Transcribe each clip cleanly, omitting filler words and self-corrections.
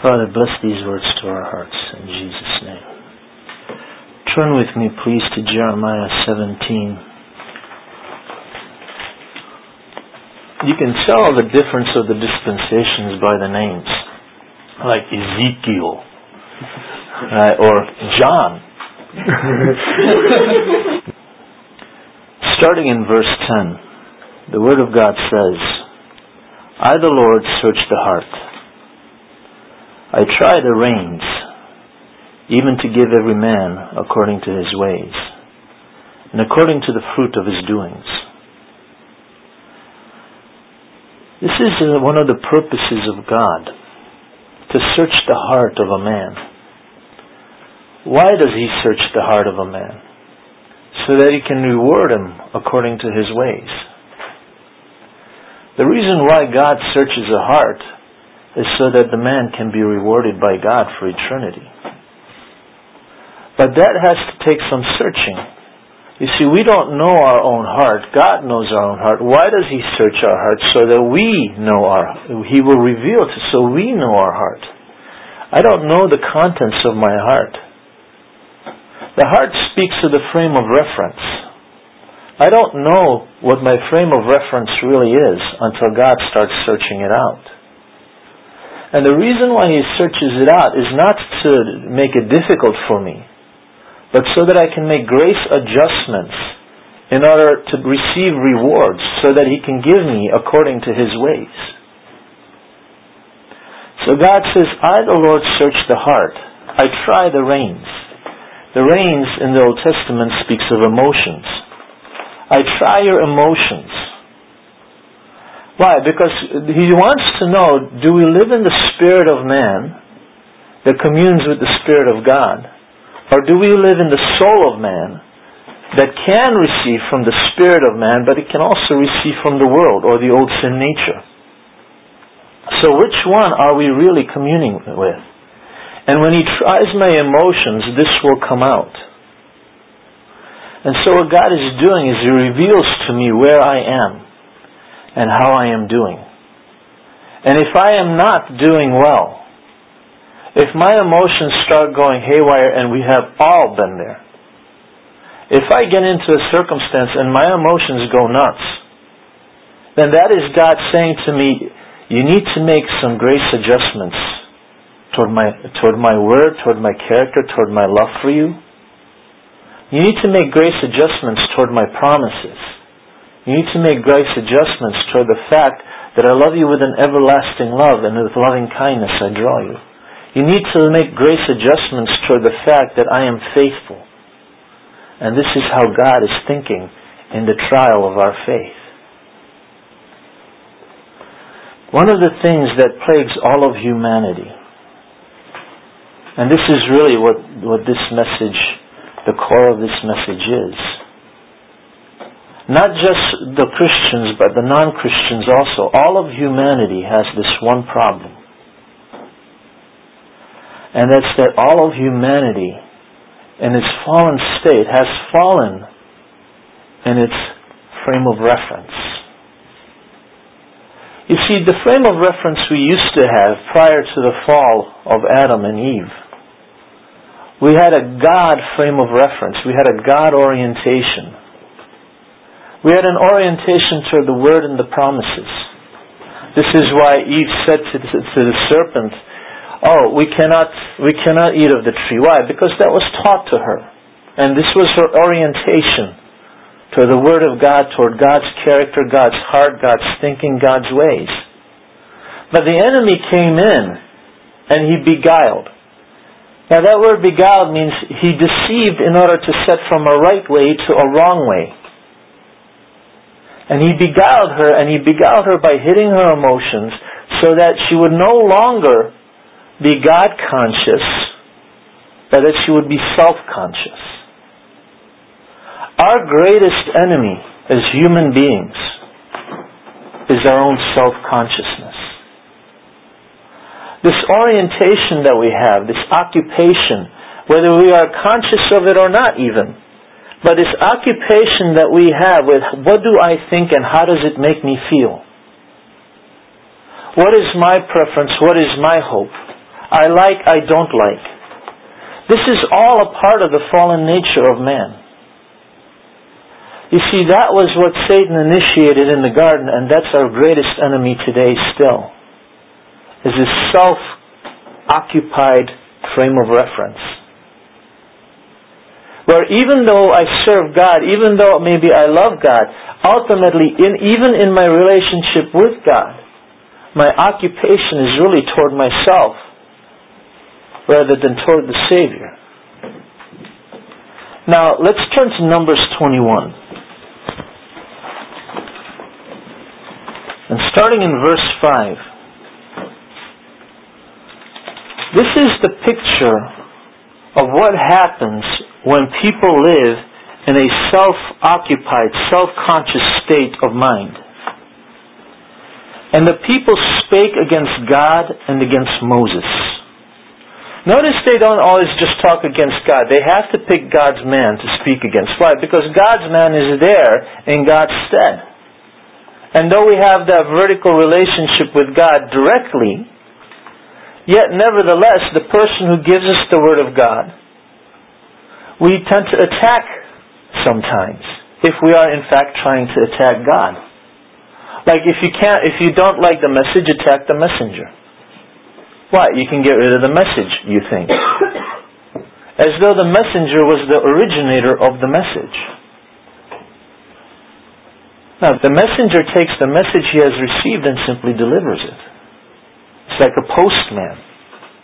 Father, bless these words to our hearts in Jesus' name. Turn with me, please, to Jeremiah 17. You can tell the difference of the dispensations by the names, like Ezekiel, or John. Starting in verse 10, the Word of God says, I, the Lord, search the heart. I try the reins, even to give every man according to his ways, and according to the fruit of his doings. This is one of the purposes of God, to search the heart of a man. Why does He search the heart of a man? So that He can reward him according to his ways. The reason why God searches a heart is so that the man can be rewarded by God for eternity. But that has to take some searching. You see, we don't know our own heart. God knows our own heart. Why does He search our heart? So that we know He will reveal to us so we know our heart. I don't know the contents of my heart. The heart speaks of the frame of reference. I don't know what my frame of reference really is until God starts searching it out. And the reason why He searches it out is not to make it difficult for me, but so that I can make grace adjustments in order to receive rewards, so that He can give me according to His ways. So God says, I, the Lord, search the heart. I try the reins. The reins in the Old Testament speaks of emotions. I try your emotions. Why? Because He wants to know, do we live in the spirit of man that communes with the Spirit of God? Or do we live in the soul of man that can receive from the spirit of man, but it can also receive from the world or the old sin nature? So which one are we really communing with? And when He tries my emotions, this will come out. And so what God is doing is He reveals to me where I am and how I am doing. And if I am not doing well, if my emotions start going haywire, and we have all been there, if I get into a circumstance and my emotions go nuts, then that is God saying to me, you need to make some grace adjustments toward my word, toward my character, toward my love for you. You need to make grace adjustments toward my promises. You need to make grace adjustments toward the fact that I love you with an everlasting love, and with loving kindness I draw you. You need to make grace adjustments toward the fact that I am faithful. And this is how God is thinking in the trial of our faith. One of the things that plagues all of humanity, and this is really what this message, the core of this message is. Not just the Christians, but the non-Christians also. All of humanity has this one problem. And that's that all of humanity in its fallen state has fallen in its frame of reference. You see, the frame of reference we used to have prior to the fall of Adam and Eve, we had a God frame of reference. We had a God orientation. We had an orientation toward the Word and the promises. This is why Eve said to the serpent, oh, we cannot eat of the tree. Why? Because that was taught to her. And this was her orientation toward the Word of God, toward God's character, God's heart, God's thinking, God's ways. But the enemy came in and he beguiled. Now that word beguiled means he deceived in order to set from a right way to a wrong way. And he beguiled her by hitting her emotions so that she would no longer be God-conscious, but that she would be self-conscious. Our greatest enemy as human beings is our own self-consciousness. This orientation that we have, this occupation, whether we are conscious of it or not even, but this occupation that we have with what do I think and how does it make me feel? What is my preference? What is my hope? I like, I don't like. This is all a part of the fallen nature of man. You see, that was what Satan initiated in the garden, and that's our greatest enemy today still, is this self-occupied frame of reference. Where even though I serve God, even though maybe I love God, ultimately, even in my relationship with God, my occupation is really toward myself rather than toward the Savior. Now, let's turn to Numbers 21. And starting in verse 5, this is the picture of what happens when people live in a self-occupied, self-conscious state of mind. And the people spake against God and against Moses. Notice they don't always just talk against God. They have to pick God's man to speak against. Why? Because God's man is there in God's stead. And though we have that vertical relationship with God directly, yet nevertheless, the person who gives us the Word of God, we tend to attack sometimes, if we are in fact trying to attack God. Like if you don't like the message, attack the messenger. Why? You can get rid of the message, you think. As though the messenger was the originator of the message. Now, the messenger takes the message he has received and simply delivers it. It's like a postman.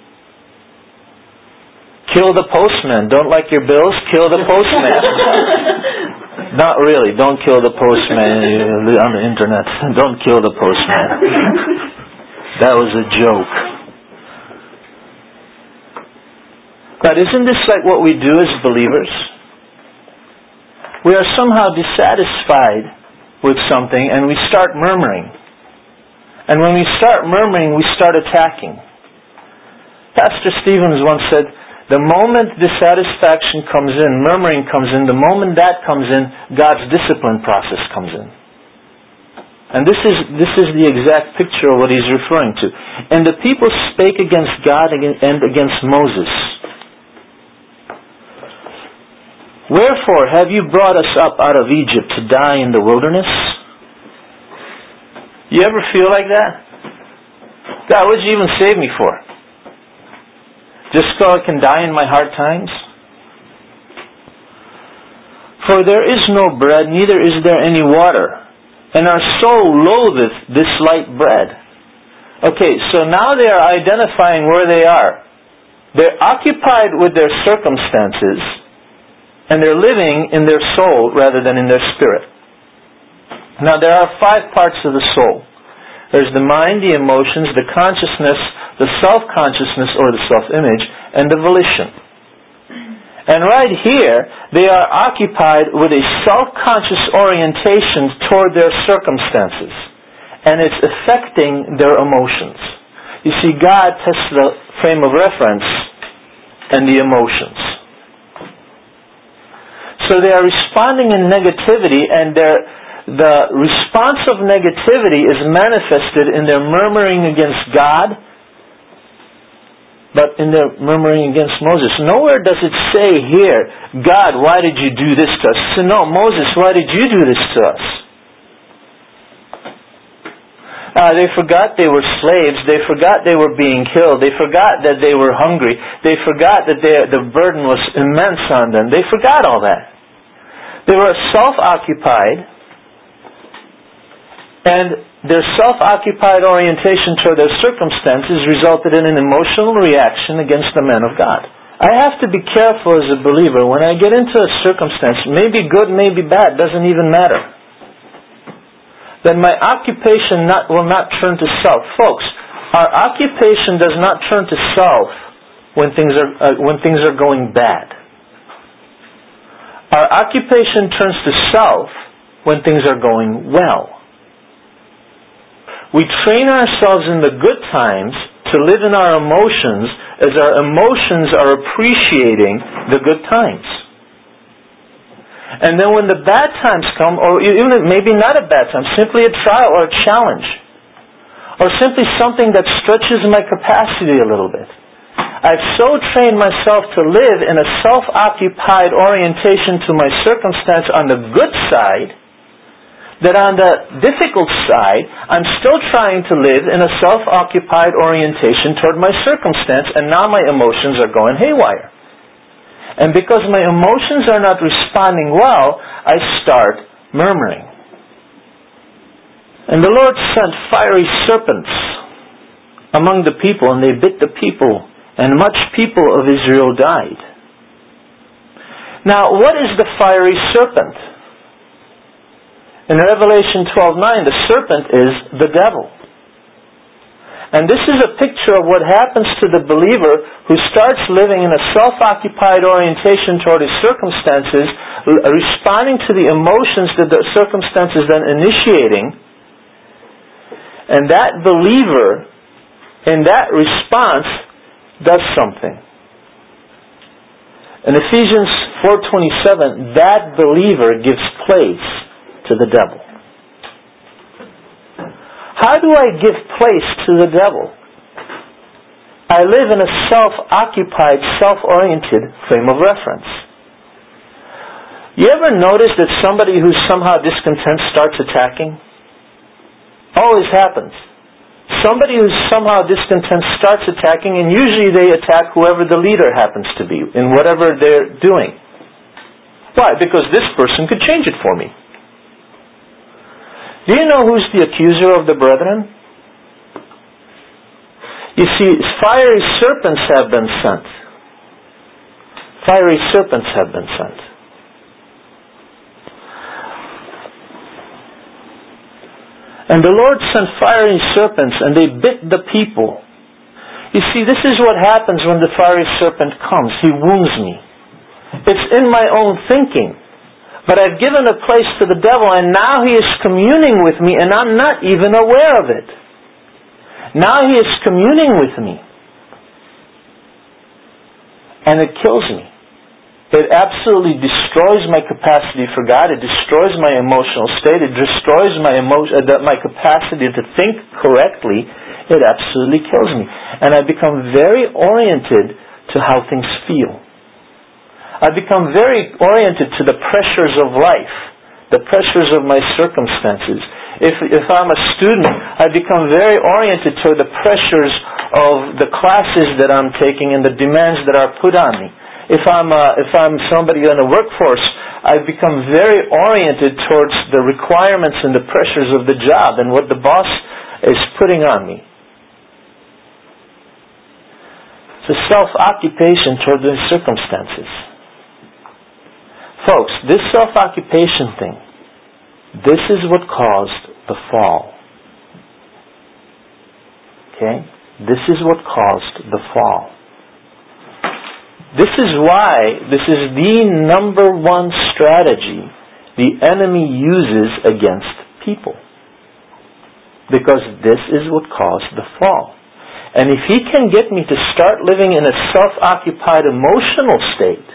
Kill the postman. Don't like your bills? Kill the postman. Not really. Don't kill the postman on the internet. Don't kill the postman. That was a joke. But isn't this like what we do as believers? We are somehow dissatisfied with something and we start murmuring. And when we start murmuring, we start attacking. Pastor Stevens once said, the moment dissatisfaction comes in, murmuring comes in, the moment that comes in, God's discipline process comes in. And this is the exact picture of what he's referring to. And the people spake against God and against Moses. Wherefore have you brought us up out of Egypt to die in the wilderness? You ever feel like that? God, what did you even save me for? Just so I can die in my hard times? For there is no bread, neither is there any water, and our soul loatheth this light bread. Okay, so now they are identifying where they are. They're occupied with their circumstances, and they're living in their soul rather than in their spirit. Now there are 5 parts of the soul. There's the mind, the emotions, the consciousness, the self-consciousness or the self-image, and the volition. And right here, they are occupied with a self-conscious orientation toward their circumstances. And it's affecting their emotions. You see, God tests the frame of reference and the emotions. So they are responding in negativity, and the response of negativity is manifested in their murmuring against God, but in their murmuring against Moses. Nowhere does it say here, God, why did you do this to us? So no, Moses, why did you do this to us? They forgot they were slaves. They forgot they were being killed. They forgot that they were hungry. They forgot that the burden was immense on them. They forgot all that. They were self-occupied. And their self-occupied orientation toward their circumstances resulted in an emotional reaction against the man of God. I have to be careful as a believer. When I get into a circumstance, maybe good, maybe bad, doesn't even matter, then my occupation will not turn to self. Folks, our occupation does not turn to self when things are going bad. Our occupation turns to self when things are going well. We train ourselves in the good times to live in our emotions as our emotions are appreciating the good times. And then when the bad times come, or even maybe not a bad time, simply a trial or a challenge, or simply something that stretches my capacity a little bit, I've so trained myself to live in a self-occupied orientation to my circumstance on the good side, that on the difficult side, I'm still trying to live in a self-occupied orientation toward my circumstance, and now my emotions are going haywire. And because my emotions are not responding well, I start murmuring. And the Lord sent fiery serpents among the people, and they bit the people, and much people of Israel died. Now, what is the fiery serpent? In Revelation 12:9, the serpent is the devil. And this is a picture of what happens to the believer who starts living in a self-occupied orientation toward his circumstances, responding to the emotions that the circumstances then initiating. And that believer, in that response, does something. In Ephesians 4:27, that believer gives place to the devil. How do I give place to the devil? I live in a self-occupied, self-oriented frame of reference. You ever notice that somebody who's somehow discontent starts attacking? Always happens. Somebody who's somehow discontent starts attacking, and usually they attack whoever the leader happens to be in whatever they're doing. Why? Because this person could change it for me. Do you know who's the accuser of the brethren? You see, fiery serpents have been sent. Fiery serpents have been sent. And the Lord sent fiery serpents, and they bit the people. You see, this is what happens when the fiery serpent comes. He wounds me. It's in my own thinking. But I've given a place to the devil, and now he is communing with me, and I'm not even aware of it. Now he is communing with me. And it kills me. It absolutely destroys my capacity for God. It destroys my emotional state. It destroys my capacity to think correctly. It absolutely kills me. And I become very oriented to how things feel. I become very oriented to the pressures of life, the pressures of my circumstances. If I'm a student, I become very oriented to the pressures of the classes that I'm taking and the demands that are put on me. If I'm somebody in the workforce, I become very oriented towards the requirements and the pressures of the job and what the boss is putting on me. It's a self-occupation toward the circumstances. Folks, this self-occupation thing, this is what caused the fall. Okay? This is what caused the fall. This is why this is the number one strategy the enemy uses against people. Because this is what caused the fall. And if he can get me to start living in a self-occupied emotional state,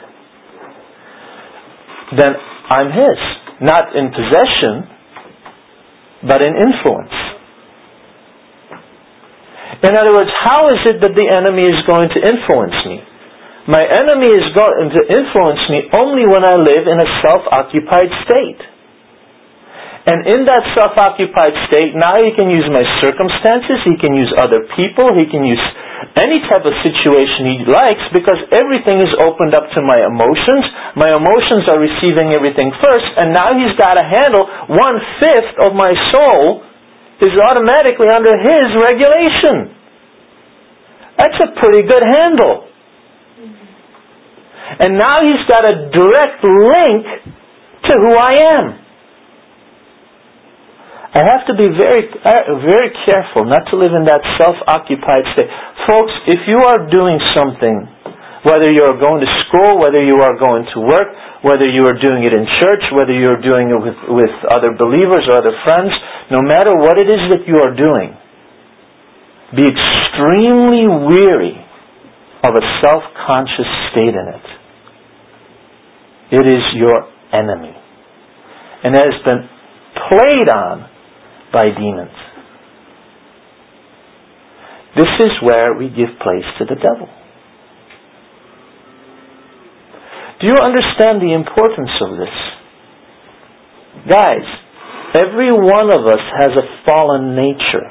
then I'm his. Not in possession, but in influence. In other words, how is it that the enemy is going to influence me? My enemy is going to influence me only when I live in a self-occupied state. And in that self-occupied state, now he can use my circumstances, he can use other people, he can use any type of situation he likes, because everything is opened up to my emotions. My emotions are receiving everything first, and now he's got a handle. 1/5 of my soul is automatically under his regulation. That's a pretty good handle. And now he's got a direct link to who I am. I have to be very, very careful not to live in that self-occupied state. Folks, if you are doing something, whether you are going to school, whether you are going to work, whether you are doing it in church, whether you are doing it with other believers or other friends, no matter what it is that you are doing, be extremely weary of a self-conscious state in it. It is your enemy. And it has been played on by demons. This is where we give place to the devil. Do you understand the importance of this? Guys, every one of us has a fallen nature.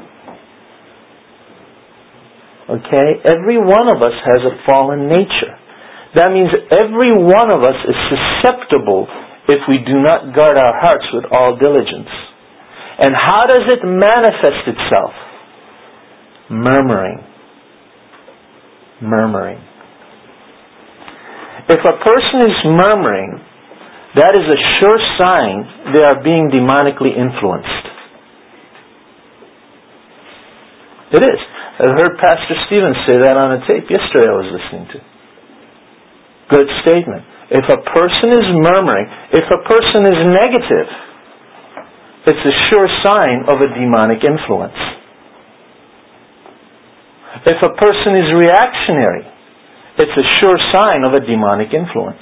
Okay? Every one of us has a fallen nature. That means every one of us is susceptible if we do not guard our hearts with all diligence. And how does it manifest itself? Murmuring. Murmuring. If a person is murmuring, that is a sure sign they are being demonically influenced. It is. I heard Pastor Stevens say that on a tape yesterday I was listening to. Good statement. If a person is murmuring, if a person is negative, it's a sure sign of a demonic influence. If a person is reactionary, it's a sure sign of a demonic influence.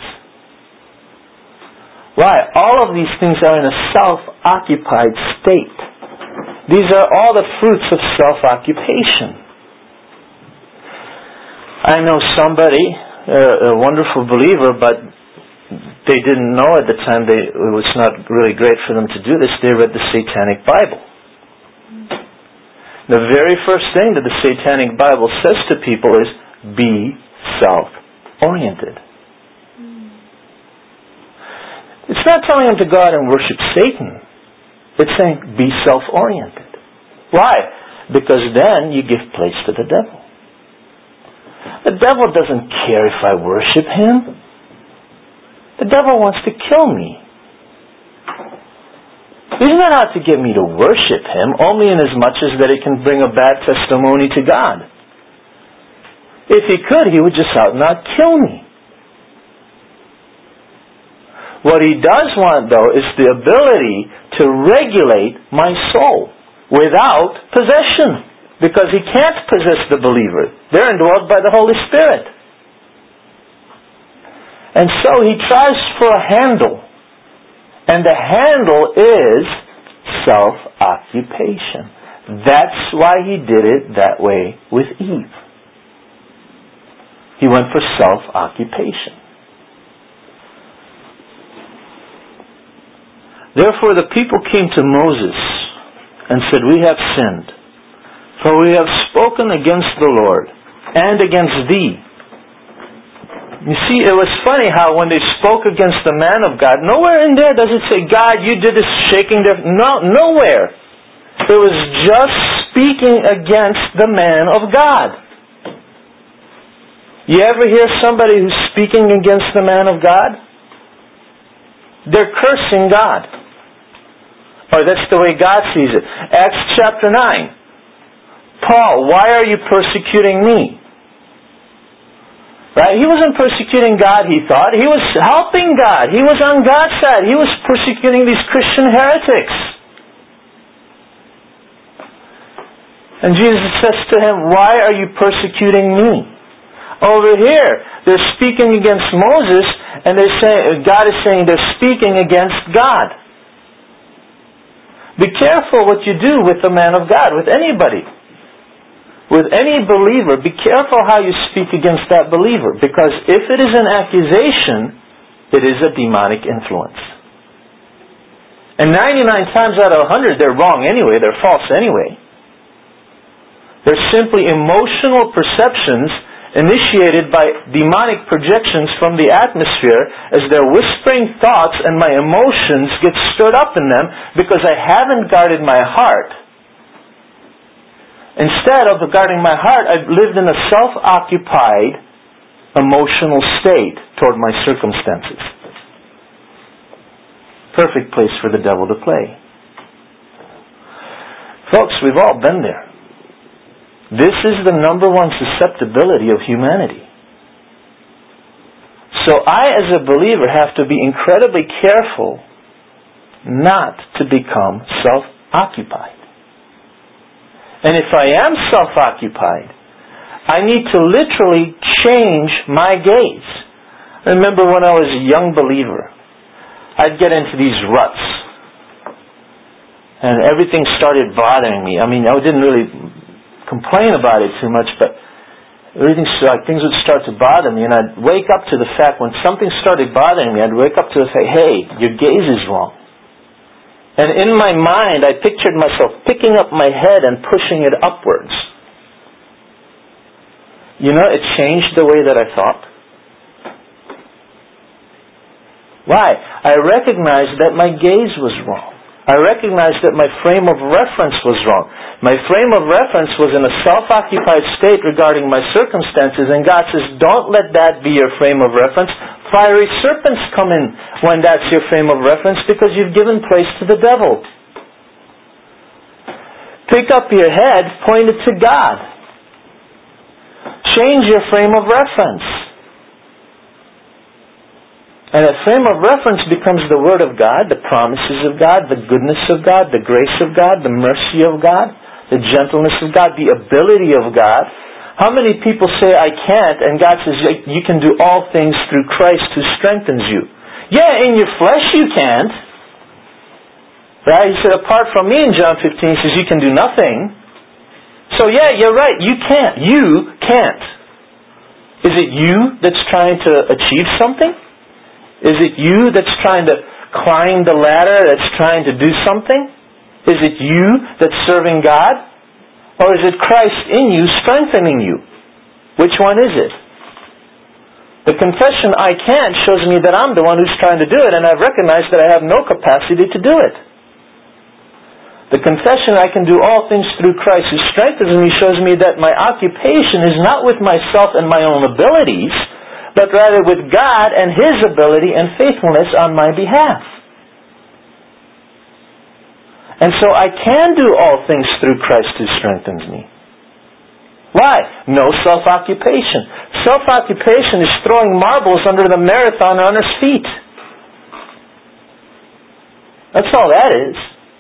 Why? All of these things are in a self-occupied state. These are all the fruits of self-occupation. I know somebody, a wonderful believer, but they didn't know at the time, it was not really great for them to do this, they read the Satanic Bible. The very first thing that the Satanic Bible says to people is, be self-oriented. It's not telling them to go out and worship Satan. It's saying, be self-oriented. Why? Because then you give place to the devil. The devil doesn't care if I worship him. The devil wants to kill me. He's not out to get me to worship him, only in as much as that it can bring a bad testimony to God. If he could, he would just out and out kill me. What he does want, though, is the ability to regulate my soul without possession. Because he can't possess the believer. They're indwelled by the Holy Spirit. And so he tries for a handle. And the handle is self-occupation. That's why he did it that way with Eve. He went for self-occupation. Therefore the people came to Moses and said, we have sinned. For we have spoken against the Lord and against thee. You see, it was funny how when they spoke against the man of God, nowhere in there does it say, God, you did this shaking their... No, nowhere. It was just speaking against the man of God. You ever hear somebody who's speaking against the man of God? They're cursing God. Or that's the way God sees it. Acts chapter 9. Paul, why are you persecuting me? Right? He wasn't persecuting God, he thought. He was helping God. He was on God's side. He was persecuting these Christian heretics. And Jesus says to him, why are you persecuting me? Over here, they're speaking against Moses, and they're saying, God is saying they're speaking against God. Be careful what you do with the man of God, with anybody. With any believer, be careful how you speak against that believer. Because if it is an accusation, it is a demonic influence. And 99 times out of 100, they're wrong anyway. They're false anyway. They're simply emotional perceptions initiated by demonic projections from the atmosphere as they're whispering thoughts, and my emotions get stirred up in them because I haven't guarded my heart. Instead of guarding my heart, I've lived in a self-occupied emotional state toward my circumstances. Perfect place for the devil to play. Folks, we've all been there. This is the number one susceptibility of humanity. So I, as a believer, have to be incredibly careful not to become self-occupied. And if I am self-occupied, I need to literally change my gaze. I remember when I was a young believer, I'd get into these ruts. And everything started bothering me. I mean, I didn't really complain about it too much, but things would start to bother me, and I'd wake up to the fact, when something started bothering me, I'd wake up to the fact, hey, your gaze is wrong. And in my mind, I pictured myself picking up my head and pushing it upwards. You know, it changed the way that I thought. Why? I recognized that my gaze was wrong. I recognized that my frame of reference was wrong. My frame of reference was in a self-occupied state regarding my circumstances, and God says, don't let that be your frame of reference. Fiery serpents come in when that's your frame of reference, because you've given place to the devil. Pick up your head, point it to God. Change your frame of reference. And that frame of reference becomes the Word of God, the promises of God, the goodness of God, the grace of God, the mercy of God, the gentleness of God, the ability of God. How many people say, I can't, and God says, you can do all things through Christ who strengthens you. Yeah, in your flesh you can't. Right? He said, apart from me, in John 15, he says, you can do nothing. So yeah, you're right, you can't. You can't. Is it you that's trying to achieve something? Is it you that's trying to climb the ladder, that's trying to do something? Is it you that's serving God? Or is it Christ in you strengthening you? Which one is it? The confession, I can't, shows me that I'm the one who's trying to do it, and I've recognized that I have no capacity to do it. The confession, I can do all things through Christ who strengthens me, shows me that my occupation is not with myself and my own abilities, but rather with God and His ability and faithfulness on my behalf. And so I can do all things through Christ who strengthens me. Why? No self-occupation. Self-occupation is throwing marbles under the marathon runner's feet. That's all that is.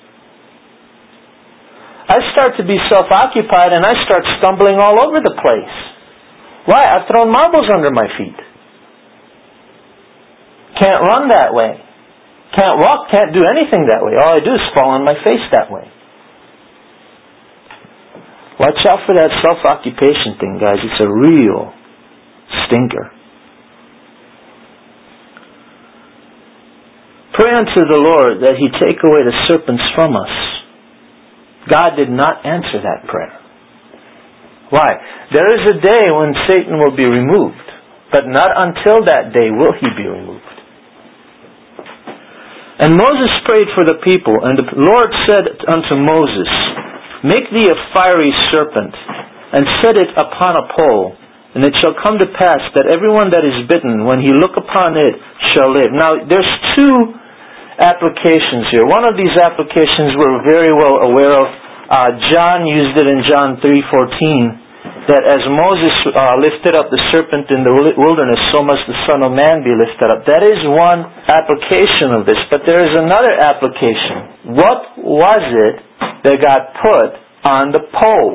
I start to be self-occupied and I start stumbling all over the place. Why? I've thrown marbles under my feet. Can't run that way. Can't walk, can't do anything that way. All I do is fall on my face that way. Watch out for that self-occupation thing, guys. It's a real stinker. Pray unto the Lord that He take away the serpents from us. God did not answer that prayer. Why? There is a day when Satan will be removed, but not until that day will he be removed. And Moses prayed for the people, and the Lord said unto Moses, make thee a fiery serpent, and set it upon a pole, and it shall come to pass that everyone that is bitten, when he look upon it, shall live. Now, there's two applications here. One of these applications we're very well aware of. John used it in John 3:14, that as Moses lifted up the serpent in the wilderness, so must the Son of Man be lifted up. That is one application of this, but there is another application. What was it that got put on the pole?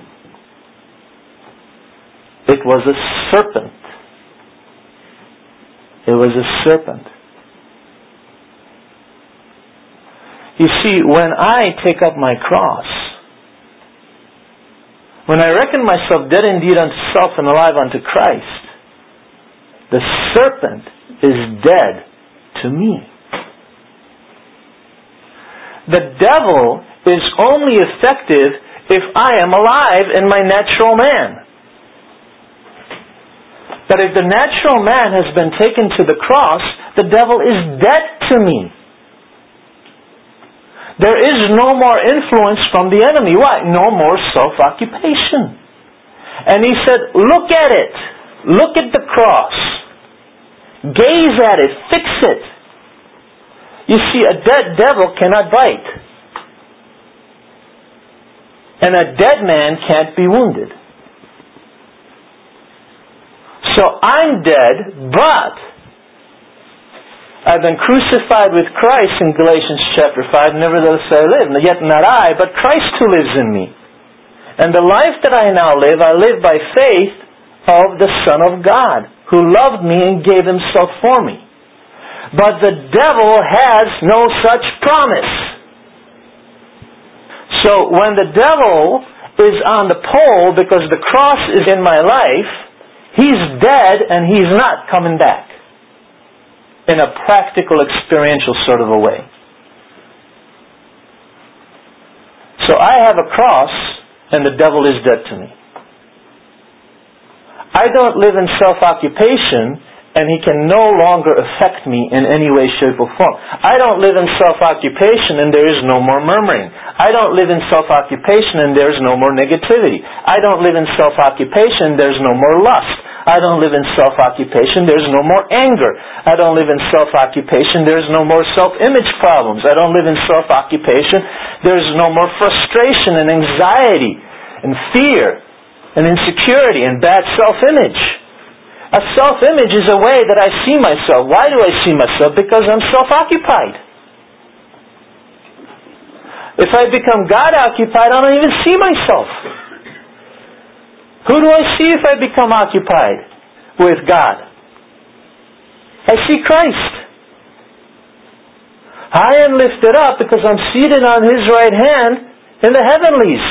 It was a serpent. It was a serpent. You see, when I take up my cross, when I reckon myself dead indeed unto self and alive unto Christ, the serpent is dead to me. The devil is only effective if I am alive in my natural man. But if the natural man has been taken to the cross, the devil is dead to me. There is no more influence from the enemy. Why? No more self-occupation. And he said, look at it. Look at the cross. Gaze at it. Fix it. You see, a dead devil cannot bite. And a dead man can't be wounded. So I'm dead, but I've been crucified with Christ in Galatians chapter 5. Nevertheless I live, yet not I, but Christ who lives in me. And the life that I now live, I live by faith of the Son of God, who loved me and gave Himself for me. But the devil has no such promise. So when the devil is on the pole because the cross is in my life, he's dead and he's not coming back. In a practical, experiential sort of a way. So I have a cross and the devil is dead to me. I don't live in self-occupation and he can no longer affect me in any way, shape, or form. I don't live in self-occupation and there is no more murmuring. I don't live in self-occupation and there is no more negativity. I don't live in self-occupation and there is no more lust. I don't live in self-occupation, there is no more anger. I don't live in self-occupation, there is no more self-image problems. I don't live in self-occupation, there is no more frustration and anxiety and fear and insecurity and bad self-image. A self-image is a way that I see myself. Why do I see myself? Because I'm self-occupied. If I become God-occupied, I don't even see myself. Who do I see if I become occupied with God? I see Christ. High and lifted up because I'm seated on His right hand in the heavenlies.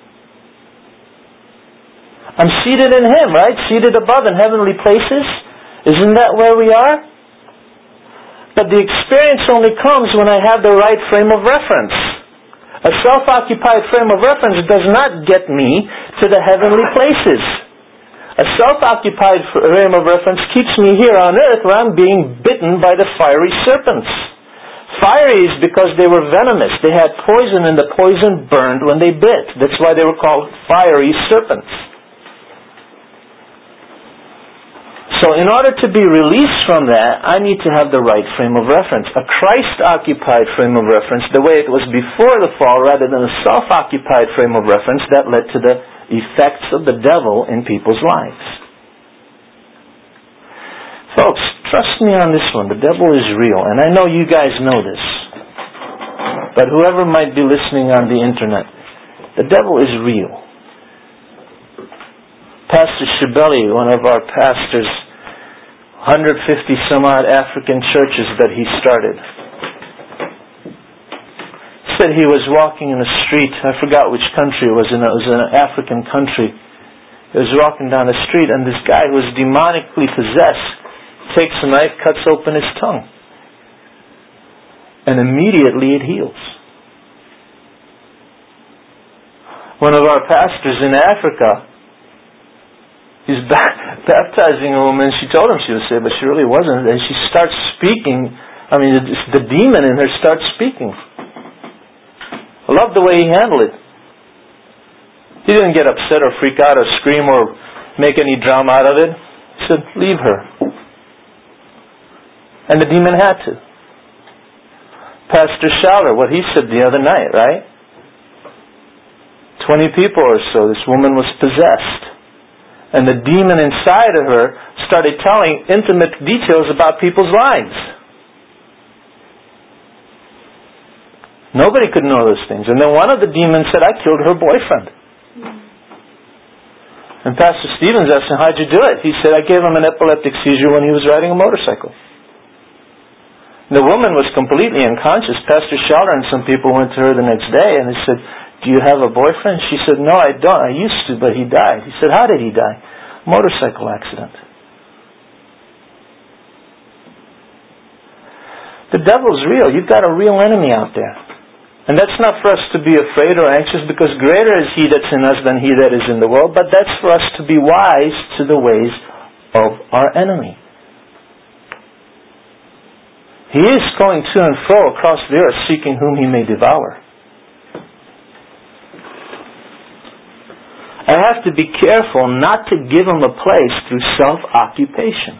I'm seated in Him, right? Seated above in heavenly places. Isn't that where we are? But the experience only comes when I have the right frame of reference. A self-occupied frame of reference does not get me to the heavenly places. A self-occupied frame of reference keeps me here on earth where I'm being bitten by the fiery serpents. Fiery is because they were venomous. They had poison and the poison burned when they bit. That's why they were called fiery serpents. So in order to be released from that, I need to have the right frame of reference. A Christ-occupied frame of reference, the way it was before the fall, rather than a self-occupied frame of reference that led to the effects of the devil in people's lives. Folks, trust me on this one. The devil is real. And I know you guys know this. But whoever might be listening on the internet, the devil is real. Pastor Shibeli, one of our pastors, 150 some odd African churches that he started, said he was walking in the street. I forgot which country it was in. It was an African country. He was walking down the street and this guy who was demonically possessed takes a knife, cuts open his tongue. And immediately it heals. One of our pastors in Africa, he's baptizing a woman. She told him she was saved, but she really wasn't. And she starts speaking. I mean, the demon in her starts speaking. I love the way he handled it. He didn't get upset or freak out or scream or make any drama out of it. He said, leave her. And the demon had to. Pastor Schouler, what he said the other night, right? 20 people or so, this woman was possessed. And the demon inside of her started telling intimate details about people's lives. Nobody could know those things. And then one of the demons said, I killed her boyfriend. And Pastor Stevens asked him, how'd you do it? He said, I gave him an epileptic seizure when he was riding a motorcycle. The woman was completely unconscious. Pastor Schouler and some people went to her the next day and they said, do you have a boyfriend? She said, no, I don't. I used to, but he died. He said, how did he die? Motorcycle accident. The devil's real. You've got a real enemy out there. And that's not for us to be afraid or anxious, because greater is He that's in us than he that is in the world, but that's for us to be wise to the ways of our enemy. He is going to and fro across the earth seeking whom He may devour. I have to be careful not to give him a place through self-occupation.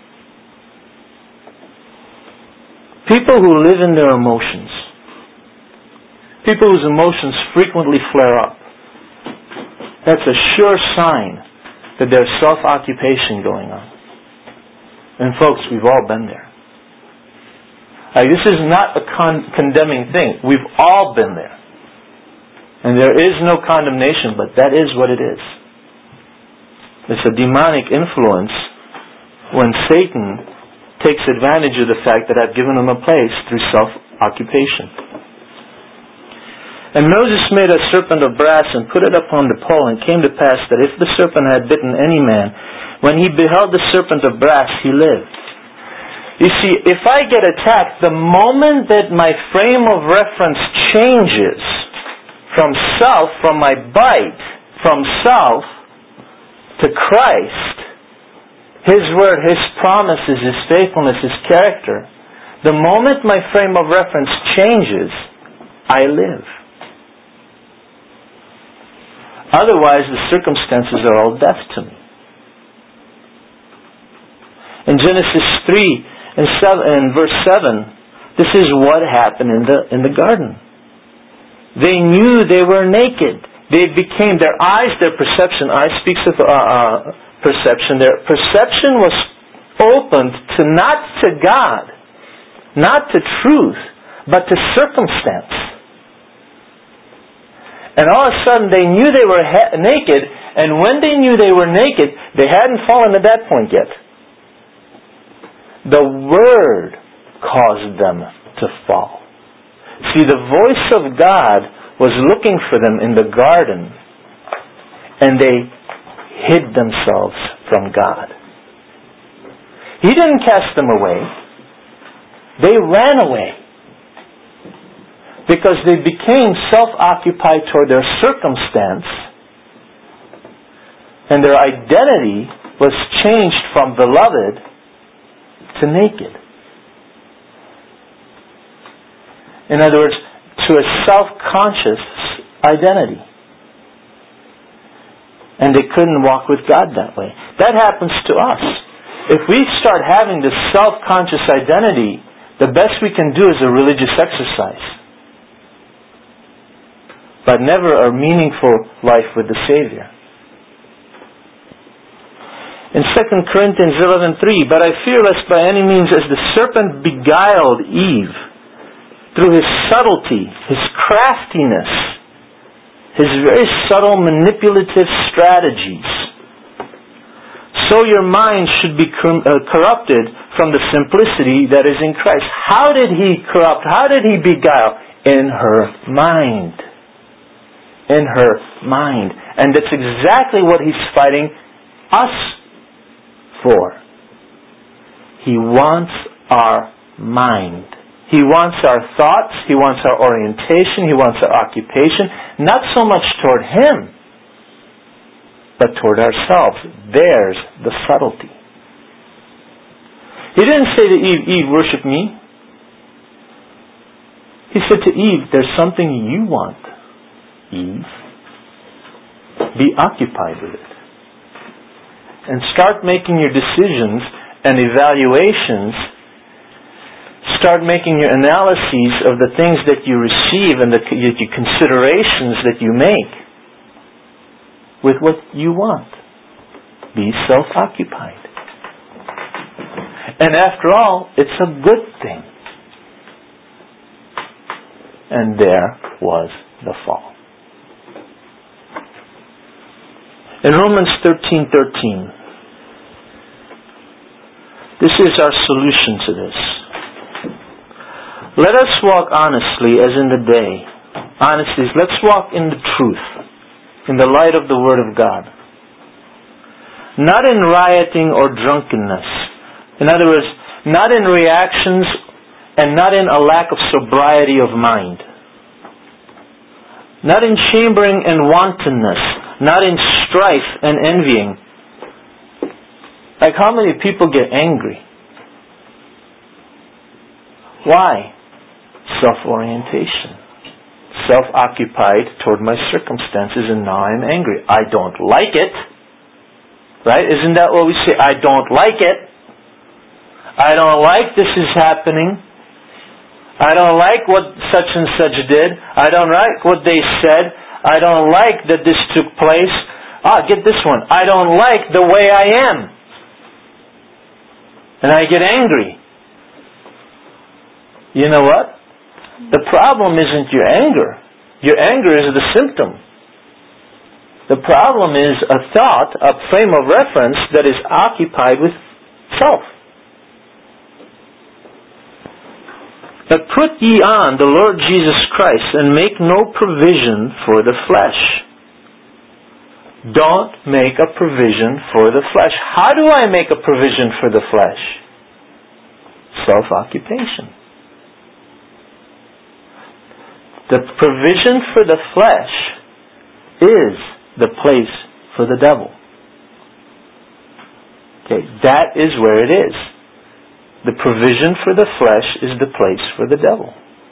People who live in their emotions, people whose emotions frequently flare up, that's a sure sign that there's self-occupation going on. And folks, we've all been there. This is not a condemning thing. We've all been there. And there is no condemnation, but that is what it is. It's a demonic influence when Satan takes advantage of the fact that I've given him a place through self-occupation. And Moses made a serpent of brass and put it upon the pole, and it came to pass that if the serpent had bitten any man, when he beheld the serpent of brass, he lived. You see, if I get attacked, the moment that my frame of reference changes from self, from my bite, from self to Christ, His Word, His promises, His faithfulness, His character, the moment my frame of reference changes, I live. Otherwise, the circumstances are all death to me. In Genesis 3 and verse 7, this is what happened in the garden. They knew they were naked. They became, their eyes, their perception, eye speaks of perception, their perception was opened to not to God, not to truth, but to circumstance. And all of a sudden they knew they were naked, and when they knew they were naked, they hadn't fallen at that point yet. The Word caused them to fall. See, the voice of God was looking for them in the garden, and they hid themselves from God. He didn't cast them away. They ran away. Because they became self-occupied toward their circumstance, and their identity was changed from beloved to naked. In other words, to a self-conscious identity. And they couldn't walk with God that way. That happens to us. If we start having this self-conscious identity, the best we can do is a religious exercise, but never a meaningful life with the Savior. In 2 Corinthians 11:3, but I fear lest by any means as the serpent beguiled Eve through his subtlety, his craftiness, his very subtle manipulative strategies, so your mind should be corrupted from the simplicity that is in Christ. How did he corrupt? How did he beguile? In her mind. In her mind. And that's exactly what he's fighting us for. He wants our mind. He wants our thoughts. He wants our orientation. He wants our occupation. Not so much toward Him, but toward ourselves. There's the subtlety. He didn't say to Eve, Eve, worship me. He said to Eve, there's something you want, Eve. Be occupied with it. And start making your decisions and evaluations. Start making your analyses of the things that you receive and the considerations that you make with what you want. Be self-occupied. And after all, it's a good thing. And there was the fall. In Romans 13:13, this is our solution to this. Let us walk honestly as in the day. Honesty is, let's walk in the truth, in the light of the Word of God. Not in rioting or drunkenness. In other words, not in reactions and not in a lack of sobriety of mind. Not in chambering and wantonness. Not in strife and envying. Like how many people get angry? Why? Self-orientation. Self-occupied toward my circumstances, and now I'm angry. I don't like it. Right? Isn't that what we say? I don't like it. I don't like this is happening. I don't like what such and such did. I don't like what they said. I don't like that this took place. Get this one. I don't like the way I am. And I get angry. You know what? The problem isn't your anger. Your anger is the symptom. The problem is a thought, a frame of reference that is occupied with self. But put ye on the Lord Jesus Christ, and make no provision for the flesh. Don't make a provision for the flesh. How do I make a provision for the flesh? Self-occupation. The provision for the flesh is the place for the devil. Okay, that is where it is. The provision for the flesh is the place for the devil.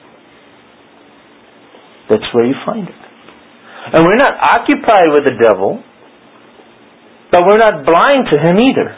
That's where you find it. And we're not occupied with the devil, but we're not blind to him either.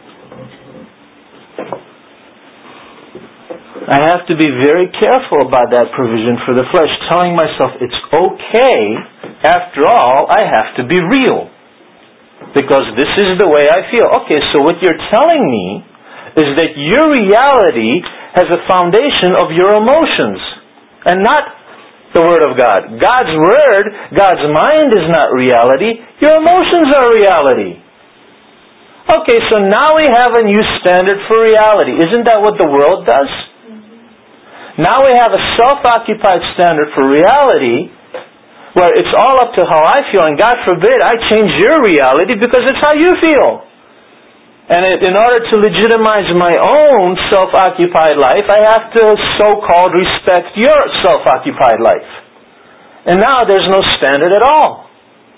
I have to be very careful about that provision for the flesh, telling myself it's okay, after all, I have to be real. Because this is the way I feel. Okay, so what you're telling me is that your reality has a foundation of your emotions and not the Word of God. God's Word, God's mind is not reality. Your emotions are reality. Okay, so now we have a new standard for reality. Isn't that what the world does? Now we have a self-occupied standard for reality where it's all up to how I feel, and God forbid I change your reality because it's how you feel. And in order to legitimize my own self-occupied life, I have to so-called respect your self-occupied life. And now there's no standard at all.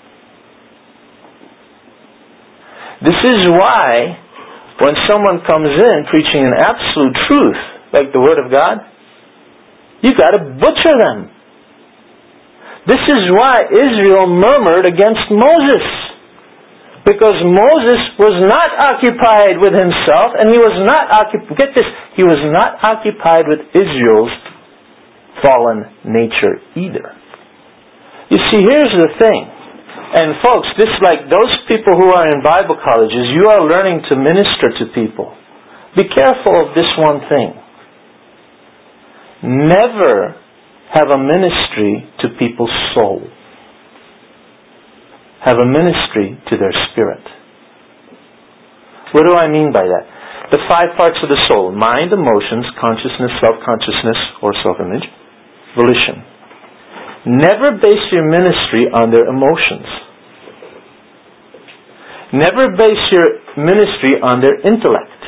This is why when someone comes in preaching an absolute truth, like the Word of God, you got to butcher them. This is why Israel murmured against Moses. Because Moses was not occupied with himself, and he was not occupied, he was not occupied with Israel's fallen nature either. You see, here's the thing. And folks, this like those people who are in Bible colleges, you are learning to minister to people. Be careful of this one thing. Never have a ministry to people's soul. Have a ministry to their spirit. What do I mean by that? The 5 parts of the soul: mind, emotions, consciousness, self-consciousness or self-image, volition. Never base your ministry on their emotions. Never base your ministry on their intellect.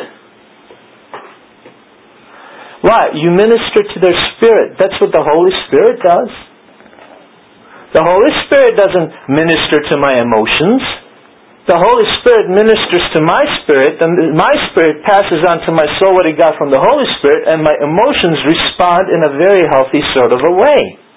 Why? You minister to their spirit. That's what the Holy Spirit does. The Holy Spirit doesn't minister to my emotions. The Holy Spirit ministers to my spirit, and my spirit passes on to my soul what He got from the Holy Spirit, and my emotions respond in a very healthy sort of a way.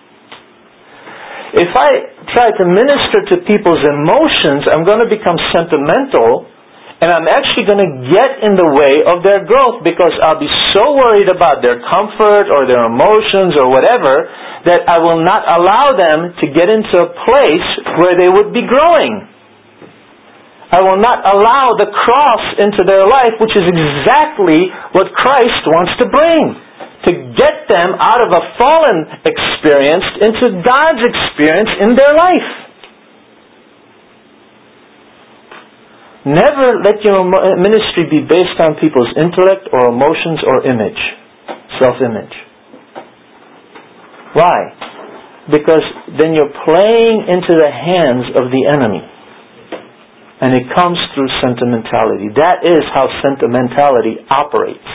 If I try to minister to people's emotions, I'm going to become sentimental, and I'm actually going to get in the way of their growth because I'll be so worried about their comfort or their emotions or whatever that I will not allow them to get into a place where they would be growing. I will not allow the cross into their life, which is exactly what Christ wants to bring. To get them out of a fallen experience into God's experience in their life. Never let your ministry be based on people's intellect or emotions or image, self-image. Why? Because then you're playing into the hands of the enemy. And it comes through sentimentality. That is how sentimentality operates.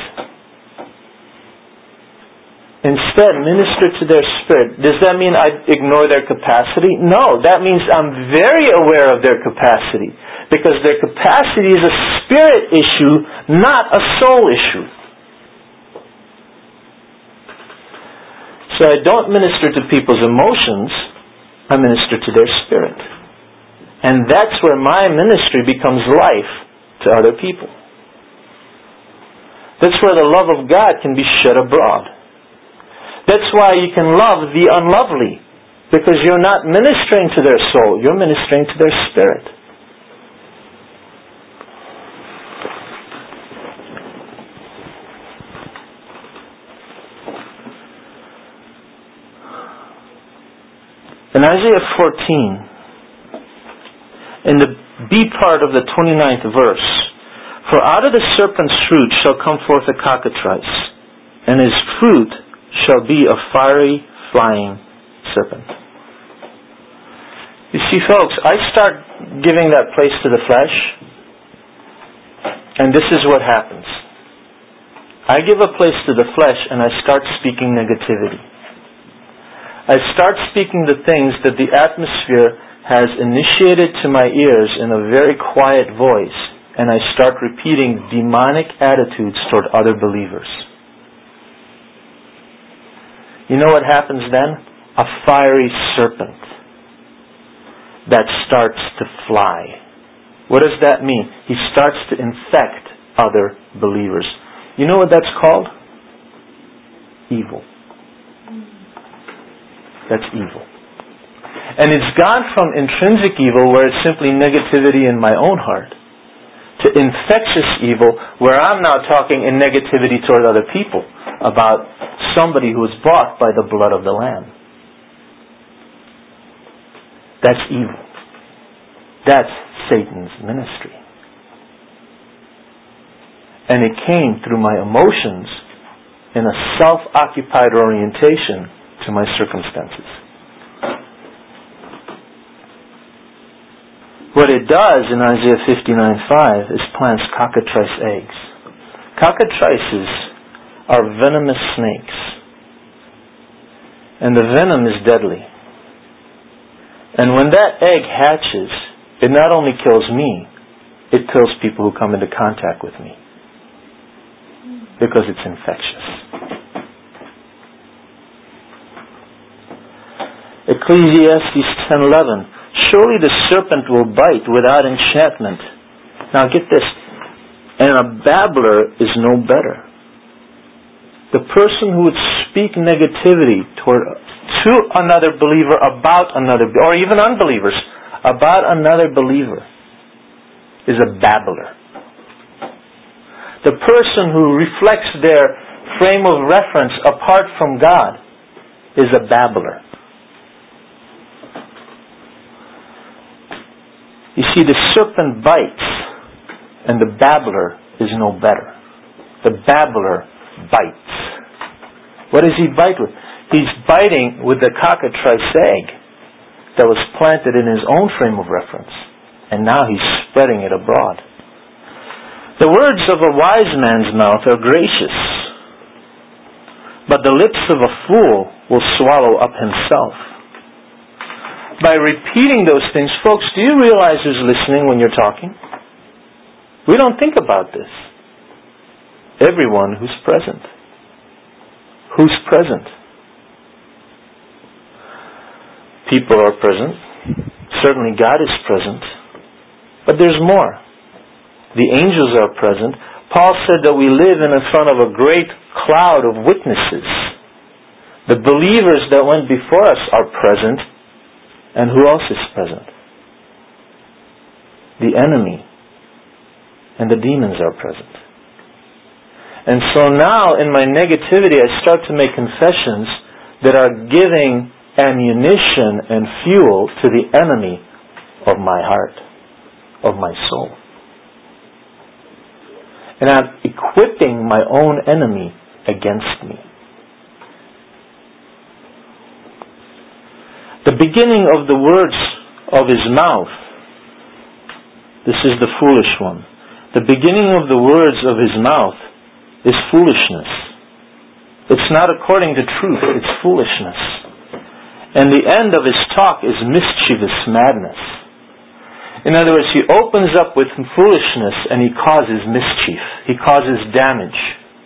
Instead, minister to their spirit. Does that mean I ignore their capacity? No, that means I'm very aware of their capacity. Because their capacity is a spirit issue, not a soul issue. So I don't minister to people's emotions, I minister to their spirit. And that's where my ministry becomes life to other people. That's where the love of God can be shed abroad. That's why you can love the unlovely. Because you're not ministering to their soul, you're ministering to their spirit. In Isaiah 14, in the B part of the 29th verse, "For out of the serpent's fruit shall come forth a cockatrice, and his fruit shall be a fiery, flying serpent. You see, folks, I start giving that place to the flesh, and this is what happens. I give a place to the flesh, and I start speaking negativity. I start speaking the things that the atmosphere has initiated to my ears in a very quiet voice, and I start repeating demonic attitudes toward other believers. You know what happens then? A fiery serpent that starts to fly. What does that mean? He starts to infect other believers. You know what that's called? Evil. That's evil. And it's gone from intrinsic evil, where it's simply negativity in my own heart, to infectious evil, where I'm now talking in negativity toward other people about somebody who was bought by the blood of the Lamb. That's evil. That's Satan's ministry. And it came through my emotions in a self-occupied orientation to my circumstances. What it does in Isaiah 59:5 is plants cockatrice eggs. Cockatrices are venomous snakes. And the venom is deadly. And when that egg hatches, it not only kills me, it kills people who come into contact with me. Because it's infectious. Ecclesiastes 10:11. Surely the serpent will bite without enchantment. Now get this. And a babbler is no better. The person who would speak negativity to another believer about another, or even unbelievers, about another believer, is a babbler. The person who reflects their frame of reference apart from God is a babbler. You see, the serpent bites, and the babbler is no better. The babbler bites. What does he bite with? He's biting with the cockatrice egg that was planted in his own frame of reference, and now he's spreading it abroad. The words of a wise man's mouth are gracious, but the lips of a fool will swallow up himself. By repeating those things, folks, do you realize who's listening when you're talking? We don't think about this. Everyone who's present. Who's present? People are present. Certainly God is present. But there's more. The angels are present. Paul said that we live in front of a great cloud of witnesses. The believers that went before us are present. And who else is present? The enemy and the demons are present. And so now in my negativity I start to make confessions that are giving ammunition and fuel to the enemy of my heart, of my soul. And I'm equipping my own enemy against me. The beginning of the words of his mouth, this is the foolish one. The beginning of the words of his mouth is foolishness. It's not according to truth, it's foolishness. And the end of his talk is mischievous madness. In other words, he opens up with foolishness and he causes mischief. He causes damage.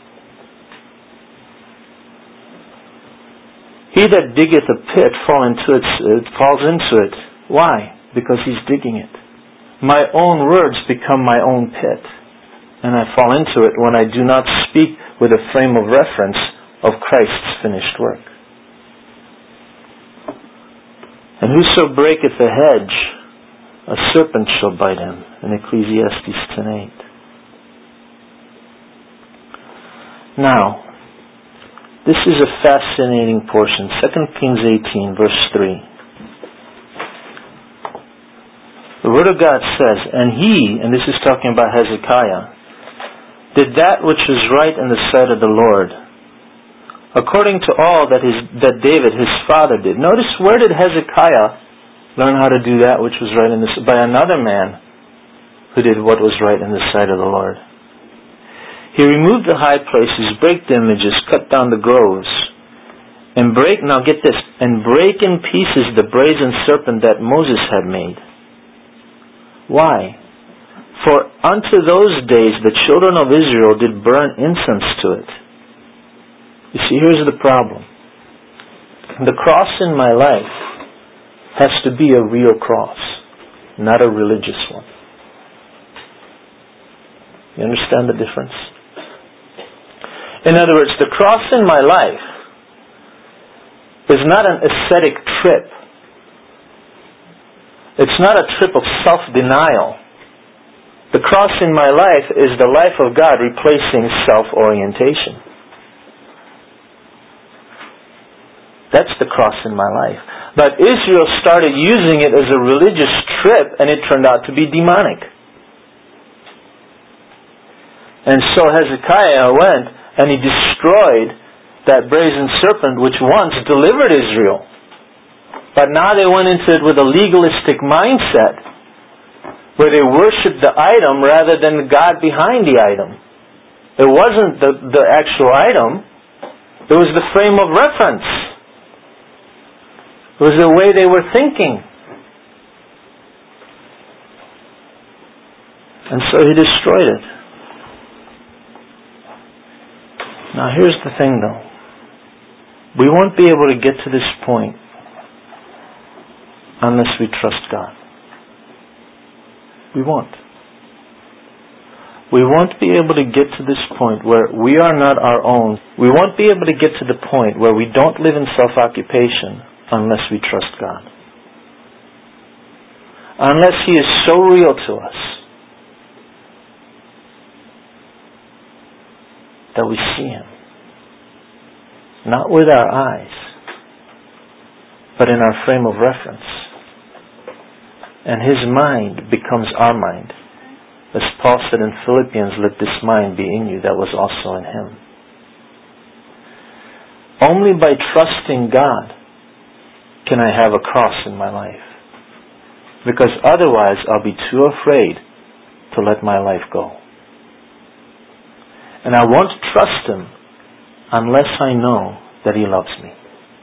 He that diggeth a pit falls into it. Why? Because he's digging it. My own words become my own pit. And I fall into it when I do not speak with a frame of reference of Christ's finished work. And whoso breaketh a hedge, a serpent shall bite him. In Ecclesiastes 10:8. Now, this is a fascinating portion. 2 Kings 18, verse 3. The Word of God says, and he, and this is talking about Hezekiah, did that which was right in the sight of the Lord, according to all that David, his father, did. Notice, where did Hezekiah learn how to do that which was right in this? By another man who did what was right in the sight of the Lord. He removed the high places, break the images, cut down the groves, and break in pieces the brazen serpent that Moses had made. Why? For unto those days the children of Israel did burn incense to it. You see, here's the problem. The cross in my life has to be a real cross, not a religious one. You understand the difference? In other words, the cross in my life is not an ascetic trip. It's not a trip of self-denial. The cross in my life is the life of God replacing self-orientation. That's the cross in my life. But Israel started using it as a religious trip, and it turned out to be demonic. And so Hezekiah went and he destroyed that brazen serpent which once delivered Israel. But now they went into it with a legalistic mindset, where they worshipped the item rather than the God behind the item. It wasn't the actual item. It was the frame of reference. It was the way they were thinking. And so he destroyed it. Now here's the thing though. We won't be able to get to this point unless we trust God. We won't. We won't be able to get to this point where we are not our own. We won't be able to get to the point where we don't live in self-occupation unless we trust God. Unless He is so real to us that we see Him. Not with our eyes, but in our frame of reference. And His mind becomes our mind. As Paul said in Philippians, let this mind be in you that was also in Him. Only by trusting God can I have a cross in my life. Because otherwise I'll be too afraid to let my life go. And I won't trust Him unless I know that He loves me.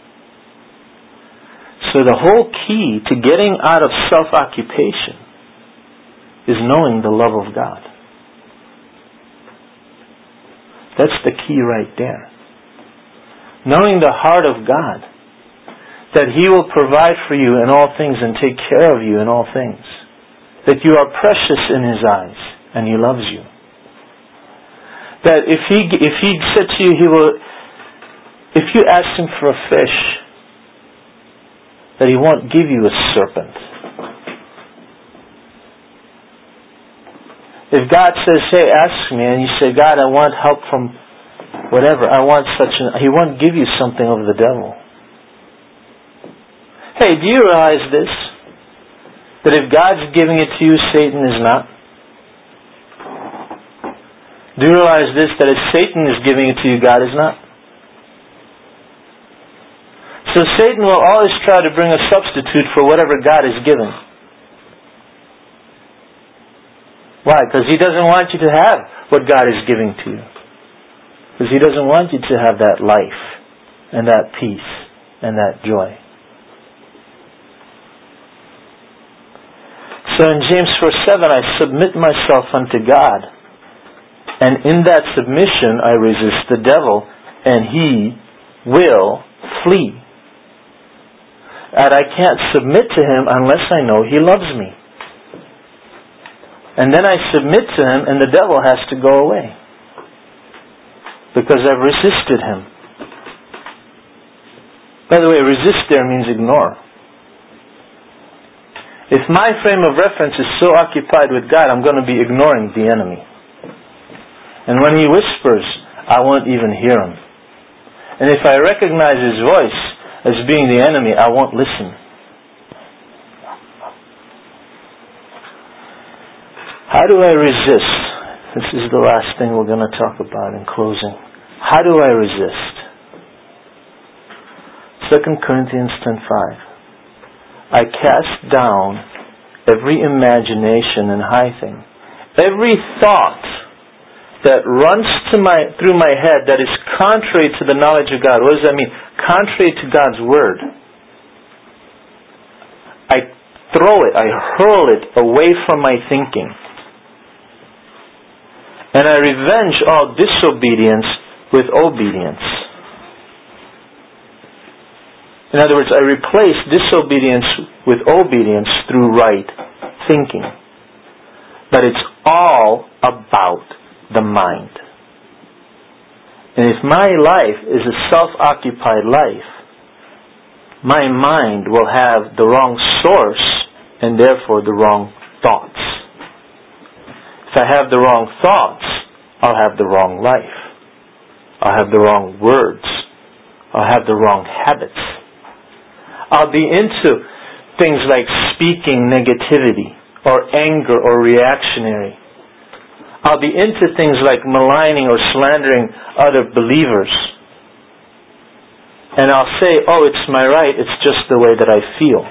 So the whole key to getting out of self-occupation is knowing the love of God. That's the key right there. Knowing the heart of God, that He will provide for you in all things and take care of you in all things. That you are precious in His eyes and He loves you. That if He said to you, if you ask Him for a fish, that He won't give you a serpent. If God says, hey, ask me, and you say, God, I want help from whatever, He won't give you something of the devil. Hey, do you realize this? That if God's giving it to you, Satan is not? Do you realize this? That if Satan is giving it to you, God is not? So Satan will always try to bring a substitute for whatever God has given. Why? Because he doesn't want you to have what God is giving to you. Because He doesn't want you to have that life and that peace and that joy. So in James 4:7, I submit myself unto God, and in that submission I resist the devil, and he will flee. And I can't submit to him unless I know he loves me. And then I submit to him, and the devil has to go away. Because I've resisted him. By the way, resist there means ignore. If my frame of reference is so occupied with God, I'm going to be ignoring the enemy. And when he whispers, I won't even hear him. And if I recognize his voice as being the enemy, I won't listen. How do I resist? This is the last thing we're going to talk about in closing. How do I resist? 2 Corinthians 10:5. I cast down every imagination and high thing, every thought that runs through my head that is contrary to the knowledge of God. What does that mean? Contrary to God's Word. I throw it, I hurl it away from my thinking. And I revenge all disobedience with obedience. In other words, I replace disobedience with obedience through right thinking. But it's all about the mind. And if my life is a self-occupied life, my mind will have the wrong source and therefore the wrong thoughts. If I have the wrong thoughts, I'll have the wrong life. I'll have the wrong words. I'll have the wrong habits. I'll be into things like speaking negativity or anger or reactionary. I'll be into things like maligning or slandering other believers. And I'll say, oh, it's my right, it's just the way that I feel.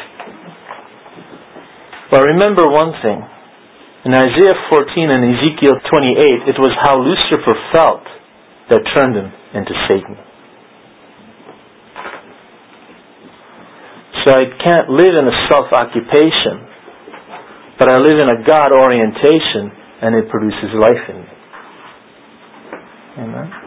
But remember one thing. In Isaiah 14 and Ezekiel 28, it was how Lucifer felt that turned him into Satan. So I can't live in a self-occupation, but I live in a God orientation, and it produces life in me. Amen?